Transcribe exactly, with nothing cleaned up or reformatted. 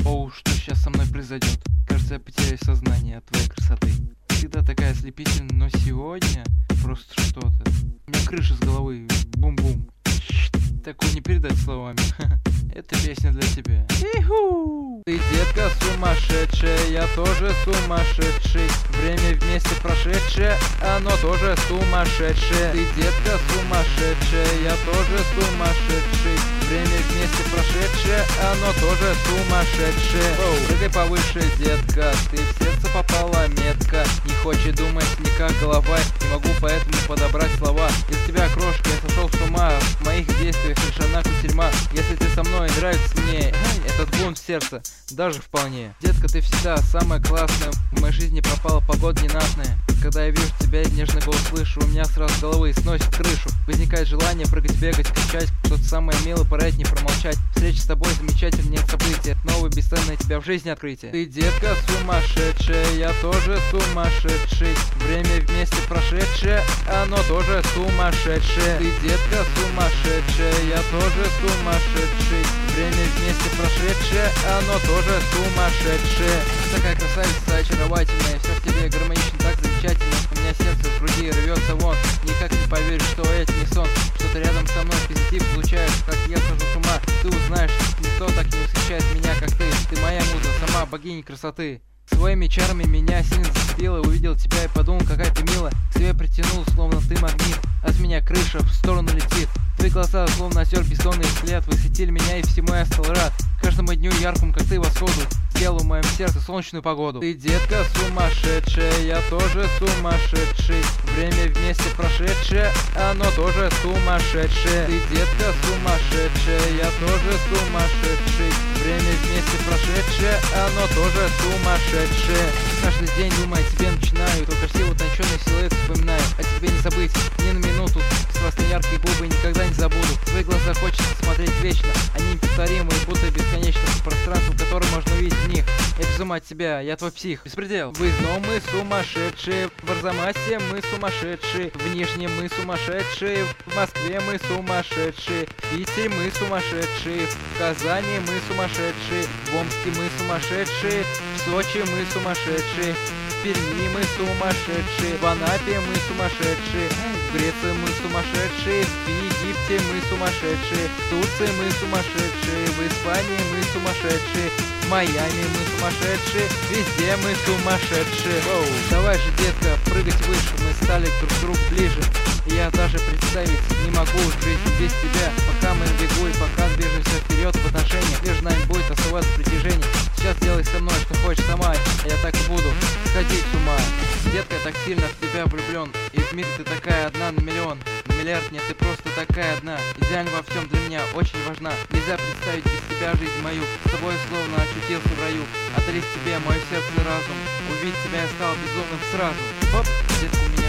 Оу, что сейчас со мной произойдет? Кажется, я потеряю сознание от твоей красоты. Всегда такая ослепительная, но сегодня просто что-то. У меня крыша с головы, бум-бум. Такое не передать словами. Это песня для тебя. Иху! Ты, детка, сумасшедшая, я тоже сумасшедший. Время вместе прошедшее, оно тоже сумасшедшее. Ты, детка, сумасшедшая, я тоже сумасшедший. Время вместе прошедшее, оно тоже сумасшедшее. Оу. Прыгай повыше, детка, ты в сердце попала метка. Не хочет думать никак голова, не могу поэтому подобрать слова. Из тебя, крошка, я сошел с ума. В моих действиях решена кутерьма. Если ты со мной, нравится мне этот бунт в сердце, даже вполне. Детка, ты всегда самая классная. В моей жизни пропала погода ненастная. Когда я вижу тебя, нежный голос слышу, у меня сразу с головы сносит крышу. Возникает желание прыгать, бегать, кричать. Что-то самое милое, пора не промолчать. Встреча с тобой замечательная, нет событий. Это новое бесценное тебя в жизни открытие. Ты, детка, сумасшедшая, я тоже сумасшедший. Время вместе прошедшее, оно тоже сумасшедшее. Ты, детка, сумасшедшая, я тоже сумасшедший. Время вместе прошедшее, оно тоже сумасшедшее. Такая красавица очаровательная, все в тебе гармонично, так замечательно. У меня сердце в груди рвется вон. Никак не поверишь, что это не сон. Что ты рядом со мной позитив получаешь, как я схожу с ума. Ты узнаешь, никто так не восхищает меня, как ты. Ты моя муза, сама богиня красоты. Своими чарами меня сильно зацепила. Увидел тебя и подумал, какая ты милая. К себе притянул, словно ты магнит. А с меня крыша в сторону летит. Твои глаза, словно озер бессонный взгляд, высветили меня, и всему я стал рад. Каждому дню яркому, как ты, восходу сделал в моем сердце солнечную погоду. Ты, детка, сумасшедшая, я тоже сумасшедший. Время вместе прошедшее, оно тоже сумасшедшее. Ты, детка, сумасшедшая, я тоже сумасшедший. Время вместе прошедшее, оно тоже сумасшедшее. Каждый день, думая о тебе, начинаю. Твой красивый утонченный силуэт вспоминаю. О тебе не забыть ни на минуту. Страстные яркие губы никогда не забуду. В твои глаза хочется смотреть вечно. Они неповторимые, будто бесконечно. Пространство, которое можно увидеть в них. Я без ума от тебя, я твой псих. Беспредел. В Выездном мы сумасшедшие, в Арзамасе мы сумасшедшие, в Нижнем мы сумасшедшие, в Москве мы сумасшедшие, в Питере мы сумасшедшие, в Казани мы сумасшедшие, в Омске мы сумасшедшие, в Сочи мы сумасшедшие, в Перми мы сумасшедшие, в Анапе мы сумасшедшие, в Греции мы сумасшедшие, в Египте мы сумасшедшие, в Турции мы сумасшедшие, в Испании мы сумасшедшие, в Майами мы сумасшедшие, везде мы сумасшедшие. Воу. Давай же, детка, прыгать выше, мы стали друг к другу ближе. И я даже представить не могу жизнь без тебя. Пока мы на бегу и пока движемся вперед в отношениях, между нами будет оставаться притяжение. Сейчас делай со мной, что хочешь сама, а я так и буду сходить с ума. Детка, я так сильно в тебя влюблен, и в мире ты такая одна на миллион. На миллиард нет, ты просто такая одна. Идеально во всем для меня, очень важна. Нельзя представить без тебя жизнь мою. С тобой словно очутился в раю. Отдались тебе мое сердце и разум. Увидеть тебя я стал безумным сразу. Оп, детка, у меня